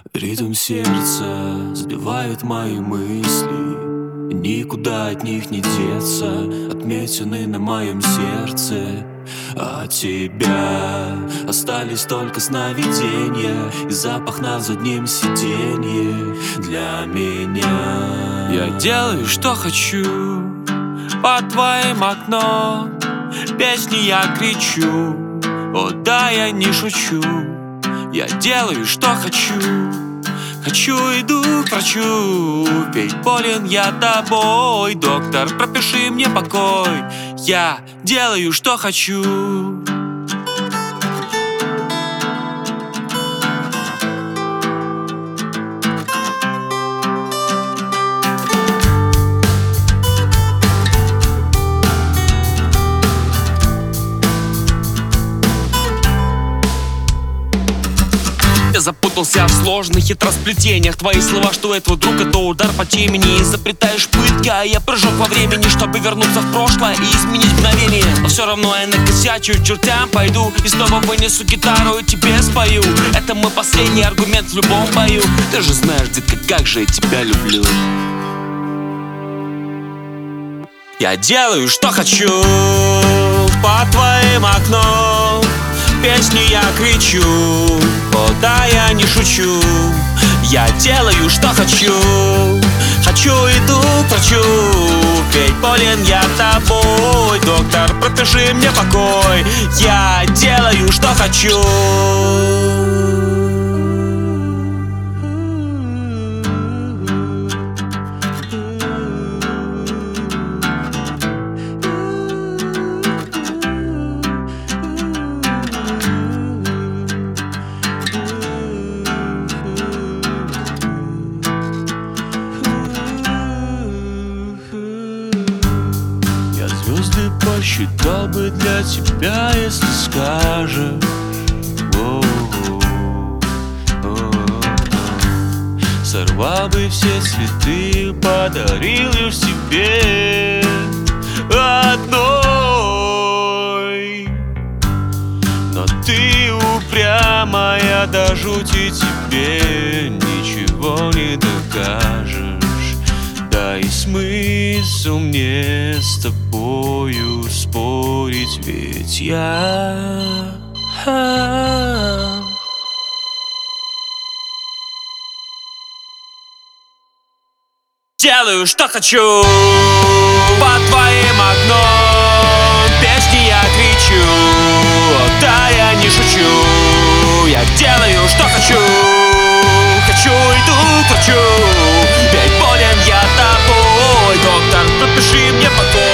Ритм сердца сбивает мои мысли, никуда от них не деться. Отметины на моем сердце, а от тебя остались только сновидения и запах на заднем сиденье для меня. Я делаю, что хочу под твоим окном, песни я кричу, о да, я не шучу. Я делаю, что хочу, иду к врачу, ведь болен я тобой. Доктор, пропиши мне покой. Я делаю, что хочу. Я запутался в сложных хитросплетениях. Твои слова, что я твой друг, это удар по темени. Изобретаешь пытки, а я прыжок во времени, чтобы вернуться в прошлое и изменить мгновение. Но все равно я накосячу, чертям пойду и снова вынесу гитару и тебе спою. Это мой последний аргумент в любом бою. Ты же знаешь, детка, как же я тебя люблю. Я делаю, что хочу под твоим окном, песни я кричу, о да, я не шучу. Я делаю, что хочу, иду к врачу, ведь болен я тобой. Доктор, пропиши мне покой. Я делаю, что хочу. Звезды посчитал бы для тебя, если скажешь. Сорвал бы все цветы, подарил лишь тебе одной. Но ты упрямая, до жути тебе ничего не докажешь. Да и смысл мне с тобою спорить, ведь я делаю, что хочу под твоим окном, песни я кричу, о да, я не шучу. Я делаю, что хочу, иду к врачу, ведь болен я тобой. Доктор, пропиши мне покой.